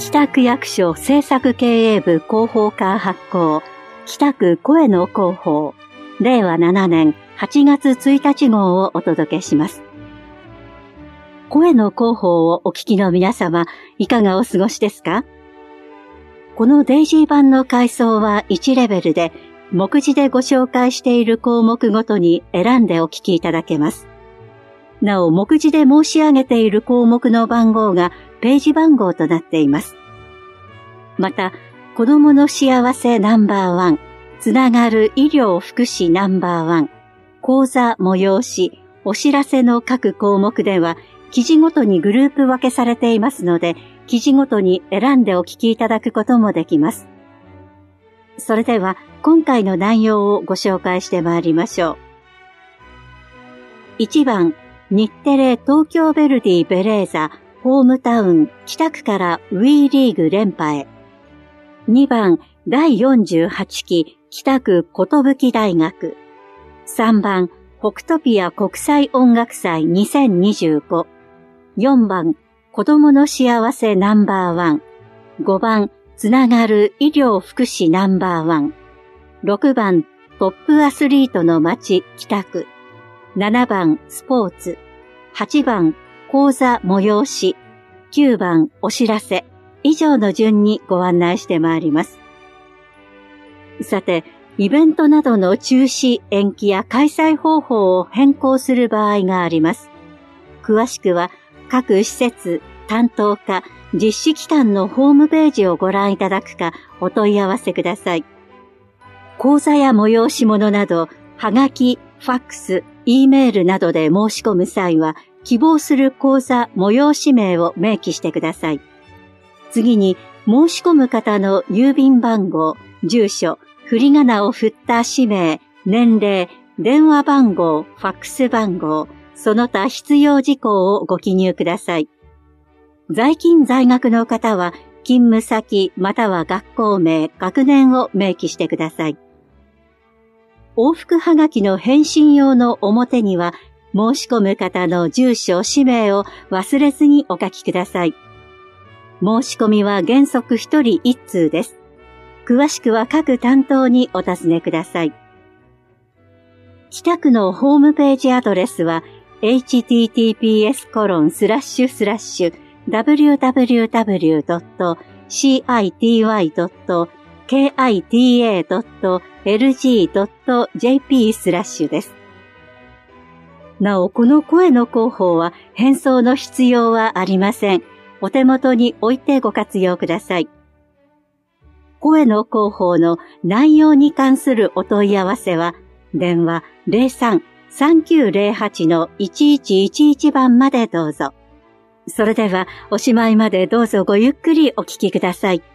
北区役所政策経営部広報課発行、北区声の広報、令和7年8月1日号をお届けします。声の広報をお聞きの皆様、いかがお過ごしですか？このデイジー版の階層は1レベルで、目次でご紹介している項目ごとに選んでお聞きいただけます。なお、目次で申し上げている項目の番号がページ番号となっています。また、子どもの幸せナンバーワン、つながる医療福祉ナンバーワン、講座催し、お知らせの各項目では、記事ごとにグループ分けされていますので、記事ごとに選んでお聞きいただくこともできます。それでは、今回の内容をご紹介してまいりましょう。1番、日テレ東京ヴェルディベレーザホームタウン北区からウィーリーグ連覇へ。2番、第48期北区寿大学。3番、北トピア国際音楽祭2025。4番、子どもの幸せナンバーワン。5番、つながる医療福祉ナンバーワン。6番、トップアスリートの街北区。7番、スポーツ。8番、講座催し。9番、お知らせ。以上の順にご案内してまいります。さて、イベントなどの中止、延期や開催方法を変更する場合があります。詳しくは、各施設、担当課、実施機関のホームページをご覧いただくか、お問い合わせください。講座や催し物など、はがき、ファックス、Eメールなどで申し込む際は、希望する講座、催し名を明記してください。次に、申し込む方の郵便番号、住所、振り仮名を振った氏名、年齢、電話番号、ファックス番号、その他必要事項をご記入ください。在勤在学の方は、勤務先または学校名、学年を明記してください。往復はがきの返信用の表には、申し込む方の住所、氏名を忘れずにお書きください。申し込みは原則1人1通です。詳しくは各担当にお尋ねください。北区のホームページアドレスは https://www.cita.lg.jp/ です。なお、この声の広報は返送の必要はありません。お手元に置いてご活用ください。声の広報の内容に関するお問い合わせは、電話 03-3908-1111 番までどうぞ。それでは、おしまいまでどうぞごゆっくりお聞きください。